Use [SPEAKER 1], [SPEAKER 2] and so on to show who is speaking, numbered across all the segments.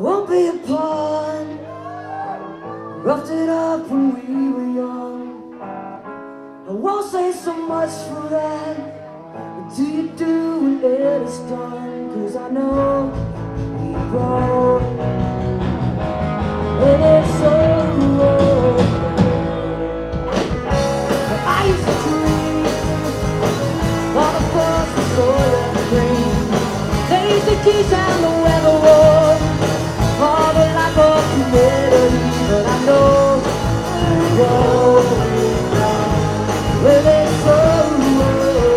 [SPEAKER 1] won't be a pawn. Roughed it up when we were young. I won't say so much for that. What do you do when it is done? 'Cause I know we grow when it's over. I used to dream all the fun was soil and green. Lazy keys and the weather war, all the life of humanity. But I know we grow when it's over.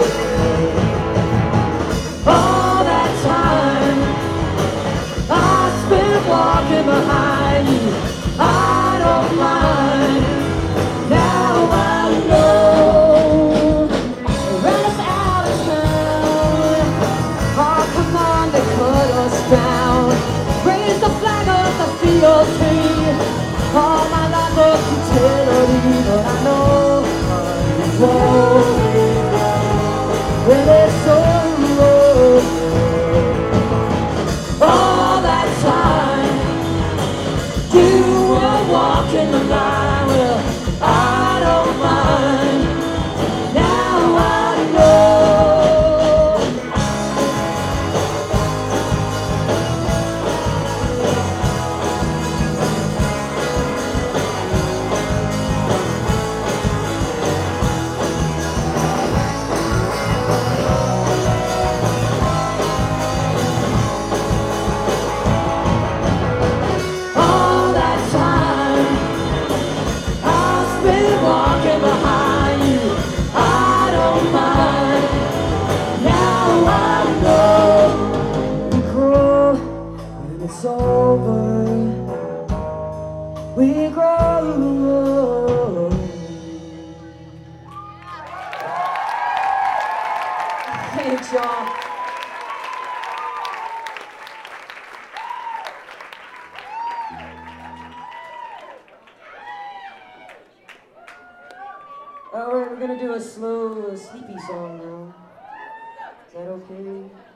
[SPEAKER 1] All that time I spent walking behind you, I don't mind. Now I know ran us out of town. Oh, come on, they cut us down. Raise the flag of the field tree. All my life of futility, but I know when it's over. All that time you were walking the line. Well, I don't mind. Now I know. All that time I've been walking behind you, I don't mind. Now I know we grow when it's over. We grow. Thanks, y'all. All right, we're gonna do a slow, sleepy song now. Is that okay?